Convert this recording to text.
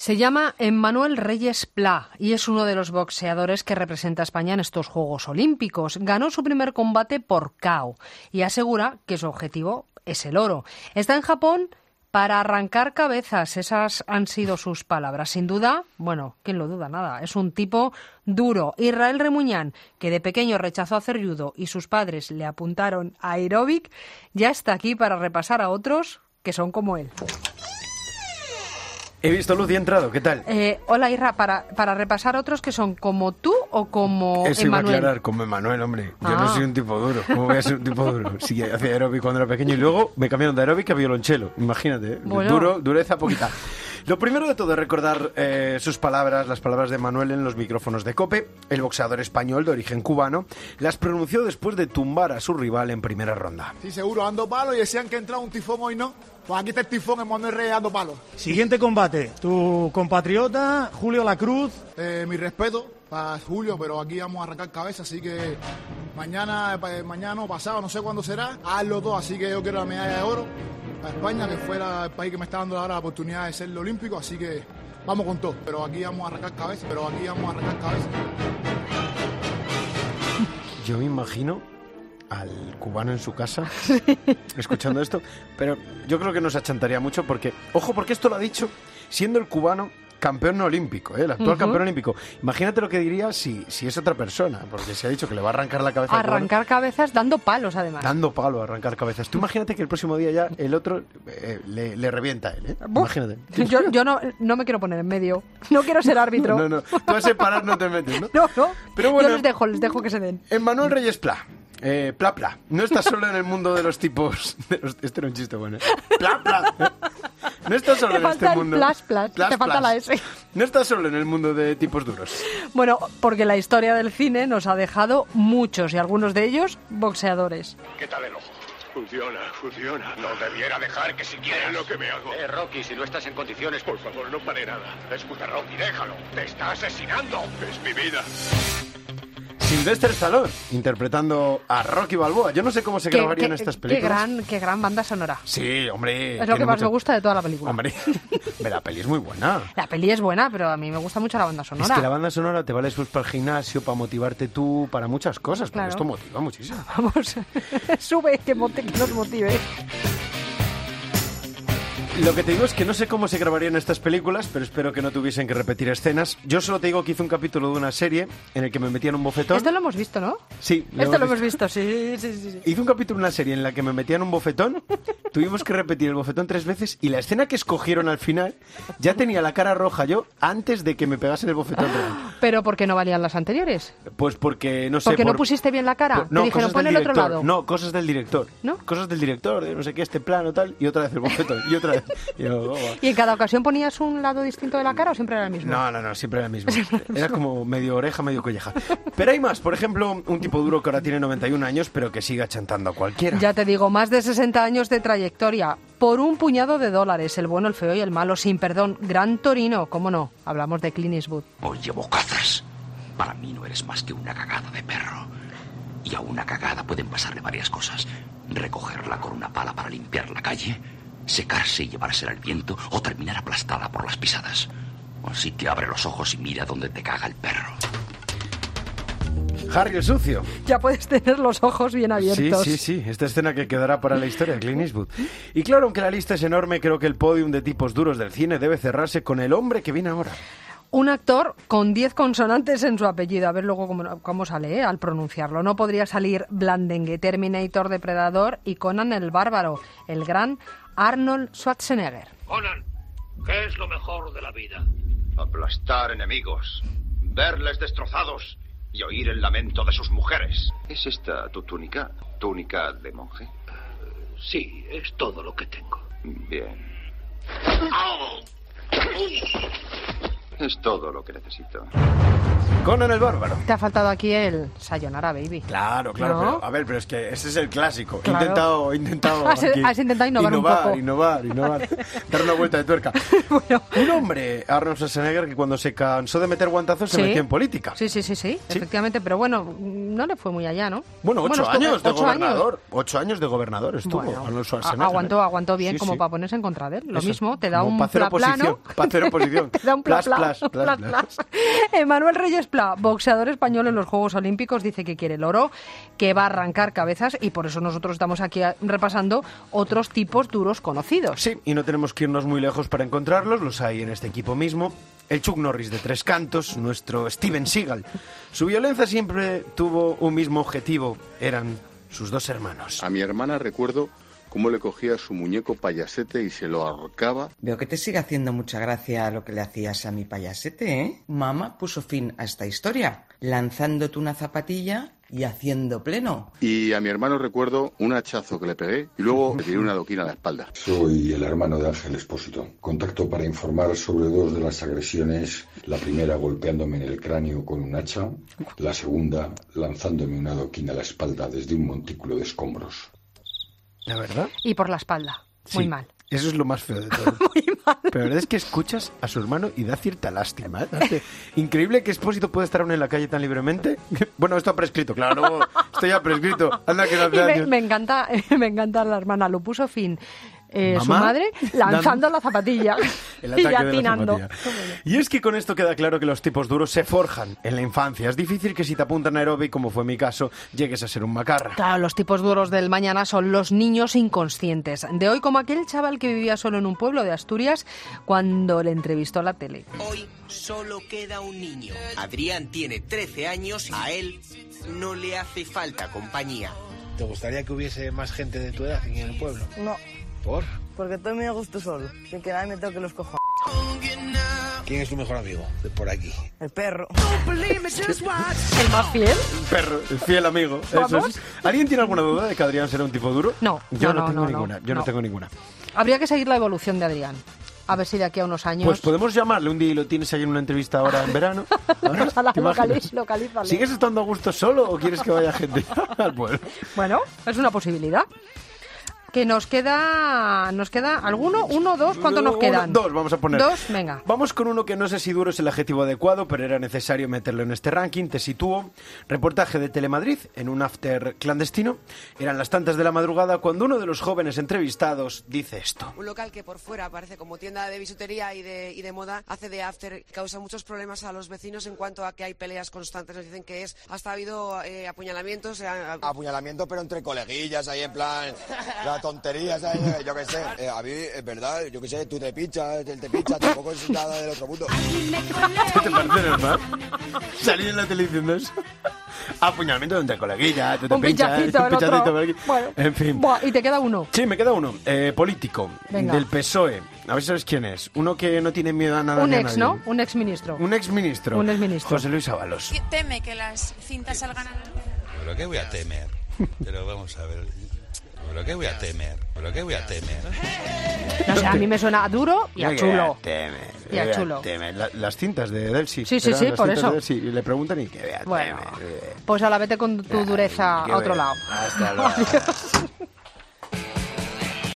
Se llama Emmanuel Reyes Pla y es uno de los boxeadores que representa a España en estos Juegos Olímpicos. Ganó su primer combate por KO y asegura que su objetivo es el oro. Está en Japón para arrancar cabezas, esas han sido sus palabras. Sin duda, bueno, ¿quién lo duda? Nada, es un tipo duro. Israel Remuñán, que de pequeño rechazó hacer judo y sus padres le apuntaron a aeróbic, ya está aquí para repasar a otros que son como él. He visto luz y he entrado, ¿qué tal? Hola, Isra, para repasar otros que son como tú o como Eso Emmanuel. iba a aclarar, como Emmanuel, hombre. Yo no soy un tipo duro. ¿Cómo voy a ser un tipo duro? Sí, hacía aeróbic cuando era pequeño y luego me cambiaron de aeróbic a violonchelo. Imagínate, Bueno. dureza poquita. Lo primero de todo es recordar sus palabras, las palabras de Emmanuel en los micrófonos de COPE. El boxeador español de origen cubano las pronunció después de tumbar a su rival en primera ronda. Sí, seguro, ando palo y decían que entraba un tifón hoy, ¿no? Pues aquí está el tifón, Emmanuel Reyes ando palo. Siguiente combate, tu compatriota Julio Lacruz. Mi respeto para Julio, pero aquí vamos a arrancar cabeza, así que mañana o pasado, no sé cuándo será, hazlo todo, así que yo quiero la medalla de oro a España, que fuera el país que me está dando ahora la oportunidad de ser el olímpico, así que vamos con todo, pero aquí vamos a arrancar cabeza, Yo me imagino al cubano en su casa escuchando esto, pero yo creo que nos achantaría mucho porque, ojo, porque esto lo ha dicho siendo el cubano campeón olímpico, el actual campeón olímpico. Imagínate lo que diría si es otra persona, porque se ha dicho que le va a arrancar la cabeza. Arrancar cabezas dando palos, además. Dando palo a arrancar cabezas. Tú imagínate que el próximo día ya el otro le revienta a él, ¿eh? Imagínate. Yo no me quiero poner en medio. No quiero ser árbitro. No. Tú a separar no te metes, ¿no? No. Pero bueno, Yo les dejo que se den. Emmanuel Reyes Pla. Pla. No estás solo en el mundo de los tipos... Este era un chiste bueno. Pla. No estás solo en este mundo... Te falta la S. No estás solo en el mundo de tipos duros. Bueno, porque la historia del cine nos ha dejado muchos y algunos de ellos boxeadores. ¿Qué tal el ojo? Funciona. No debiera dejar que siquiera lo que me hago. Rocky, si no estás en condiciones... Por favor, no pare nada. Escucha, Rocky, déjalo. Te está asesinando. Es mi vida. Sylvester Stallone, interpretando a Rocky Balboa. Yo no sé cómo se grabarían estas películas. Qué gran banda sonora. Sí, hombre. Es lo que más me gusta de toda la película. Hombre, la peli es muy buena. La peli es buena, pero a mí me gusta mucho la banda sonora. Es que la banda sonora te vale después para el gimnasio, para motivarte tú, para muchas cosas. Porque esto motiva muchísimo. Vamos, sube, que nos motive. Lo que te digo es que no sé cómo se grabarían estas películas, pero espero que no tuviesen que repetir escenas. Yo solo te digo que hice un capítulo de una serie en el que me metían un bofetón. Esto lo hemos visto, ¿no? Sí. Lo hemos visto, sí. Hice un capítulo de una serie en la que me metían un bofetón, tuvimos que repetir el bofetón 3 veces y la escena que escogieron al final ya tenía la cara roja yo antes de que me pegasen el bofetón. ¿Pero por qué no valían las anteriores? Pues porque, no sé... ¿Porque no pusiste bien la cara? No, te dijeron, pon el otro lado. No, cosas del director. ¿No? Cosas del director, de no sé qué, este plano tal, y otra vez el bofetón, y otra vez... ¿Y en cada ocasión ponías un lado distinto de la cara o siempre era el mismo? No, siempre era el mismo. Era como medio oreja, medio colleja. Pero hay más, por ejemplo, un tipo duro que ahora tiene 91 años, pero que sigue achantando a cualquiera. Ya te digo, más de 60 años de trayectoria, por un puñado de dólares, el bueno, el feo y el malo, sin perdón. Gran Torino, ¿cómo no? Hablamos de Clint Eastwood. Oye, bocazas, para mí no eres más que una cagada de perro. Y a una cagada pueden pasarle varias cosas. Recogerla con una pala para limpiar la calle, secarse y llevársela al viento o terminar aplastada por las pisadas. Así que abre los ojos y mira dónde te caga el perro. Harry el sucio. Ya puedes tener los ojos bien abiertos. Sí. Esta escena que quedará para la historia de Clint Eastwood. Y claro, aunque la lista es enorme, creo que el podium de tipos duros del cine debe cerrarse con el hombre que viene ahora. Un actor con 10 consonantes en su apellido. A ver luego cómo sale al pronunciarlo. No podría salir Blandengue, Terminator, Depredador y Conan el Bárbaro. El gran Arnold Schwarzenegger. Conan, ¿qué es lo mejor de la vida? Aplastar enemigos, verles destrozados y oír el lamento de sus mujeres. ¿Es esta tu túnica? ¿Túnica de monje? Sí, es todo lo que tengo. Bien. Es todo lo que necesito. Conan el Bárbaro. Te ha faltado aquí el Sayonara, baby. Claro, ¿No? pero, a ver, pero es que ese es el clásico. Claro. He intentado Has aquí intentado innovar un poco. Innovar. Dar una vuelta de tuerca. Bueno. Un hombre, Arnold Schwarzenegger, que cuando se cansó de meter guantazos se metió en política. Sí, efectivamente, pero bueno, no le fue muy allá, ¿no? Bueno, 8 años de 8 gobernador. 8 años de gobernador estuvo Bueno, Arnold Schwarzenegger. aguantó bien, Sí, como sí. para ponerse en contra de él. Lo Eso mismo, es, te da como un para hacer plano. Para hacer oposición. Te da un plas. Plas. Emanuel Reyes Pla, boxeador español en los Juegos Olímpicos, dice que quiere el oro, que va a arrancar cabezas y por eso nosotros estamos aquí repasando otros tipos duros conocidos. Sí, y no tenemos que irnos muy lejos para encontrarlos, los hay en este equipo mismo. El Chuck Norris de 3 cantos, nuestro Steven Seagal. Su violencia siempre tuvo un mismo objetivo, eran sus 2 hermanos. A mi hermana recuerdo cómo le cogía su muñeco payasete y se lo ahorcaba. Veo que te sigue haciendo mucha gracia lo que le hacías a mi payasete, ¿eh? Mamá puso fin a esta historia, lanzándote una zapatilla y haciendo pleno. Y a mi hermano recuerdo un hachazo que le pegué y luego le tiré una adoquina a la espalda. Soy el hermano de Ángel Expósito. Contacto para informar sobre 2 de las agresiones. La primera golpeándome en el cráneo con un hacha. La segunda lanzándome una adoquina a la espalda desde un montículo de escombros. ¿La verdad? Y por la espalda, muy mal. Eso es lo más feo de todo. Muy mal. Pero la verdad es que escuchas a su hermano y da cierta lástima. Increíble que Expósito pueda estar aún en la calle tan libremente. Bueno, esto ha prescrito, claro. Esto ya ha prescrito. Anda que no hace años. Me encanta la hermana. Lo puso fin su ¿Mamá? madre lanzando la zapatilla El y ataque de la atinando. zapatilla. Y es que con esto queda claro que los tipos duros se forjan en la infancia. Es difícil que si te apuntan a aeróbic, como fue mi caso, llegues a ser un macarra. Claro, los tipos duros del mañana son los niños inconscientes. De hoy, como aquel chaval que vivía solo en un pueblo de Asturias cuando le entrevistó a la tele. Hoy solo queda un niño. Adrián tiene 13 años y a él no le hace falta compañía. ¿Te gustaría que hubiese más gente de tu edad en el pueblo? No. ¿Por? Porque estoy muy a gusto solo, sin que nadie me toque los cojones. ¿Quién es tu mejor amigo de por aquí? El perro. ¿El más fiel? El perro, el fiel amigo. Eso es. ¿Alguien tiene alguna duda de que Adrián será un tipo duro? No. Yo no tengo ninguna. Yo no tengo ninguna. Habría que seguir la evolución de Adrián. A ver si de aquí a unos años... Pues podemos llamarle un día y lo tienes ahí en una entrevista ahora en verano. ¿Te imaginas? Localízale. ¿Sigues estando a gusto solo o quieres que vaya gente al pueblo? Bueno, es una posibilidad. Que nos queda alguno, 1, 2, ¿cuántos nos quedan? 2, vamos a poner. 2, venga. Vamos con uno que no sé si duro es el adjetivo adecuado, pero era necesario meterlo en este ranking. Te sitúo. Reportaje de Telemadrid en un after clandestino. Eran las tantas de la madrugada cuando uno de los jóvenes entrevistados dice esto. Un local que por fuera parece como tienda de bisutería y de moda, hace de after, causa muchos problemas a los vecinos en cuanto a que hay peleas constantes. Nos dicen que hasta ha habido apuñalamientos. Apuñalamiento, pero entre coleguillas, ahí en plan... tonterías, ¿sabes? Yo qué sé, a mí, es verdad, yo qué sé, tú te pinchas, él te pincha, tampoco es nada del otro mundo. ¿Te parece normal? Salir en la televisión de eso. Apuñalamiento entre coleguillas, tú te un pinchas, pinchacito, un pinchacito por aquí. Bueno, en fin. Buah, y te queda uno. Sí, me queda uno. Político. Venga. Del PSOE. A ver si sabes quién es. Uno que no tiene miedo a nada. Un ni a ex, nadie. ¿no? Un exministro. Un exministro. Un exministro. José Luis Ábalos. ¿Teme que las cintas salgan a la luz? ¿Pero qué voy a temer? Pero vamos a ver... ¿Pero qué voy a temer? No sé, a mí me suena a duro y a chulo. Y a chulo. Las cintas de Delsi. Sí, por eso. Y le preguntan y que vea. Bueno, pues ahora vete con tu dureza a otro lado. Hasta luego. Adiós.